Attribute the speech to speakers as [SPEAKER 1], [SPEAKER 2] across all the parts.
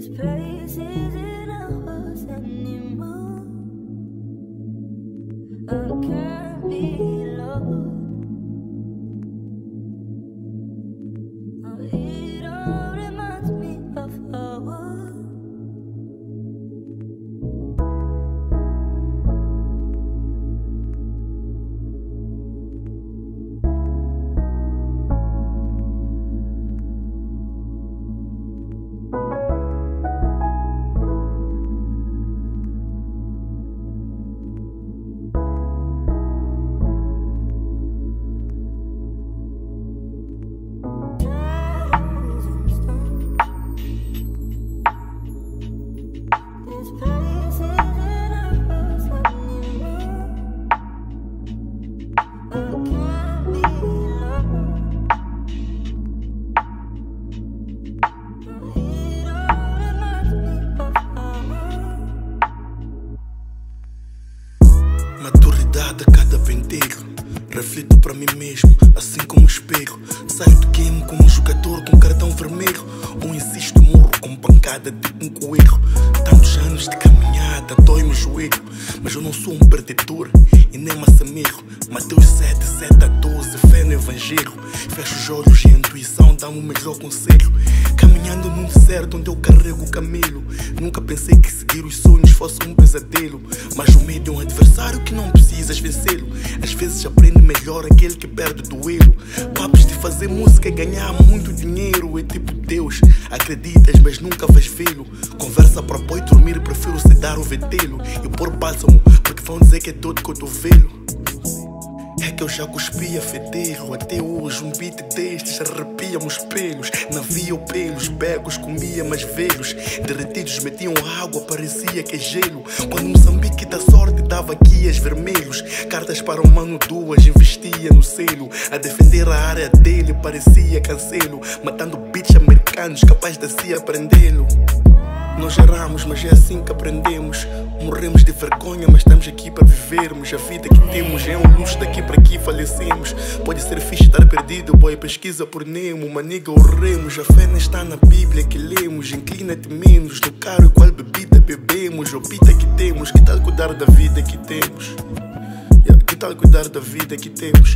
[SPEAKER 1] place isn't ours anymore. I can't be lost. It all reminds me of our world.
[SPEAKER 2] Maturidade a cada venteiro. Reflito para mim mesmo, assim como um espelho. Saio do game como um jogador com cartão vermelho. Ou insisto, morro com pancada de um coelho. Tantos anos de caminhada, dói-me o joelho. Mas eu não sou um perdedor e nem massameiro. Mateus 7, 7 a 12, fé no evangelho. Fecho os olhos e a intuição dá-me o melhor conselho. Caminhando no deserto onde eu carrego o camelo. Nunca pensei que seguir os sonhos fosse um pesadelo. Mas o medo é um adversário que não precisas vencê-lo. Às vezes aprende melhor aquele que perde o duelo. Papos de fazer música e ganhar muito dinheiro. É tipo Deus, acreditas mas nunca vais vê-lo. Conversa para apoio dormir, prefiro sedar o vetelo e pôr bálsamo, porque vão dizer que é dor de cotovelo. É que eu já cuspia fedelo. Até hoje um beat destes arrepia-me os pelos. Navio pelos, becos, comia mais velhos. Derretidos metiam água, parecia que é gelo. Quando Moçambique da sorte dava guias vermelhos. Cartas para o mano duas, investia no selo. A defender a área dele parecia cancelo. Matando beats americanos, capaz de se aprendê-lo. Nós erramos, mas é assim que aprendemos. Morremos de vergonha, mas estamos aqui para vivermos. A vida que temos é um luxo, daqui para aqui falecemos. Pode ser fixe estar perdido, boy, pesquisa por Nemo. Maniga orremos, a fé não está na Bíblia que lemos. Inclina-te menos no carro e qual bebida bebemos. O pita que temos, que tal cuidar da vida que temos? Que tal cuidar da vida que temos?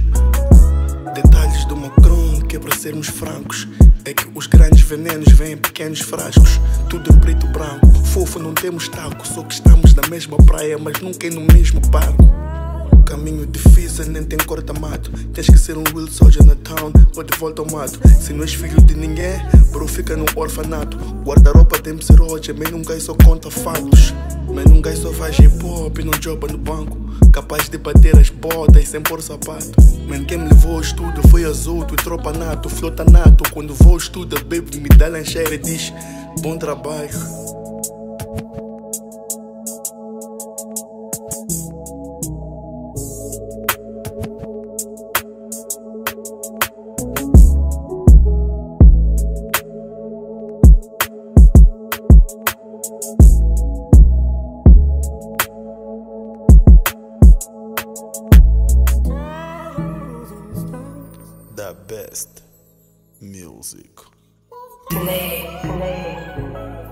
[SPEAKER 2] Detalhes do Macron, que é para sermos francos. É que os grandes venenos vêm em pequenos frascos. Tudo em preto e branco, fofo não temos taco. Só que estamos na mesma praia, mas nunca no mesmo barco. Caminho difícil, nem tem corta-mato. Tens que ser um real soldier na town, ou de volta ao mato. Se não és filho de ninguém, bro, fica no orfanato. Guarda-roupa tem que ser hoje, mas num gajo só conta fatos. Mas num gajo só faz hip-hop e não joga no banco. Capaz de bater as botas sem pôr sapato. Man, quem me levou ao estudo foi Azoto e tropa nato, flota nato. Quando vou ao estudo, bebo, me dá lancheira e diz bom trabalho. The best music.
[SPEAKER 1] Play.